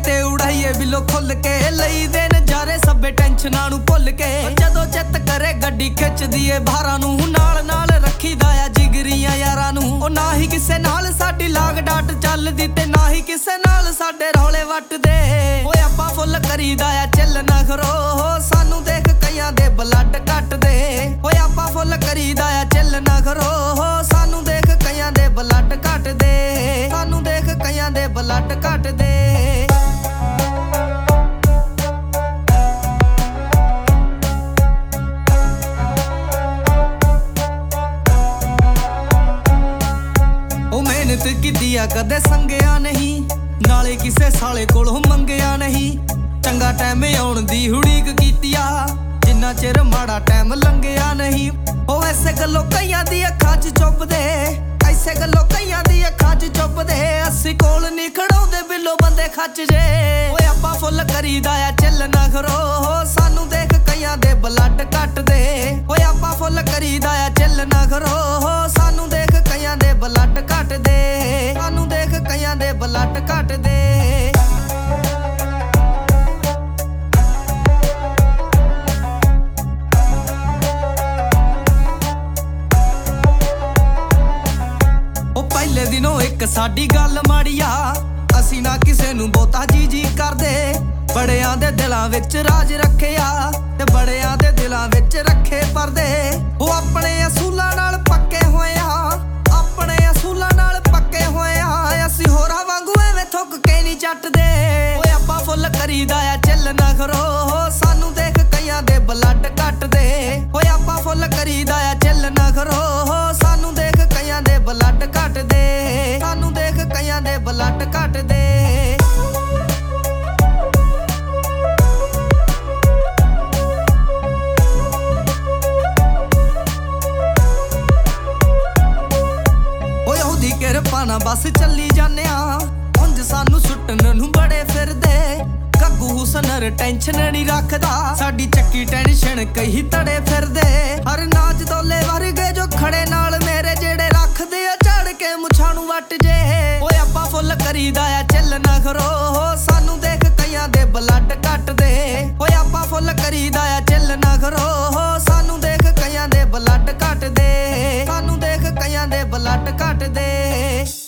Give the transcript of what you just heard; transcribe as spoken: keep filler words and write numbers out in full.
ते उड़ाइए बिलो खुल के लई दे नजारे सबे टेंशनां नूं भुल के जदों चित करे गड्डी खिच दीए भारां नूं नाल नाल रखीदा आ जिगरियां यारां नूं ओ ना ही किसे नाल साडी लाग डाट चलदी ते ना ही किसे नाल साडे रौले वटदे ओए आपां फुल करीदा आ चिल ना खरो सानू देख कईयां दे ब्लड घटदे ओए आपां फुल करीदा आ चिल ना खरो सानू देख कईयां दे ब्लड घटदे सानू देख कईयां दे ब्लड घटदे मेहनत कीती आ कदे संगिया नहीं नाले किसे साले कोलों मंगिया नहीं चंगा टाइम आउण दी उड़ीक कीती आ जिन्ना चिर माड़ा टाइम लंघिया नहीं ओ ऐसे गल्लों कईयां दी अखां च चुभदे ऐसे गल्लों कईयां दी अखां च चुभदे अस्सी कोल नहीं खड़ाउंदे बिलो बंदे खच जे ओए आपां फुल करीदा आ चिल ना खरो सानू देख कईयां दे ब्लड घटदे ओए आपां फुल करीदा आ चिल ना खरो सानू देख कईयां दे ब्लड घटदे सानू देख कईयां दे ब्लड घटदे पहले दिनों एक साडी गल माड़ी आ असी ना किसे नूं बहुता जी जी करदे बड़ियां दे दिलां विच राज रखिया ते बड़ियां दे दिलां विच रखे परदे ओ अपने असूलां नाल पक्के होए आ अपने असूलां नाल पक्के होए आ असी होरां वांगू एवें थुक के नहीं चटदे ओए आपां फुल करीदा आ चिल ना खरो सानू देख कईयां दे ब्लड घटदे ओए आपां फुल करीदा आ चिल ना खरो सानू देख कईयां दे ब्लड घटदे सानू देख कईयां दे ब्लड घटदे किरपाना बस चली जाने उंज सानू सुटन नूं बड़े फिरदे गग्गू हुसनर टेंशन नहीं रखदा साडी चक्की टेंशन कई तड़े फिरदे हर नाच दौले वर्गे जो खड़े नाल मेरे जेड़े रखदे आ चढ़ के मुछां नूं वट जे ओए आपां फुल करीदा आ चिल ना खरो सानू देख कईयां दे ब्लड घटदे ओए आपां फुल करीदा आ चिल ना खरो सानू देख कईयां दे ब्लड घटदे सानू देख कईयां दे ब्लड घटदे।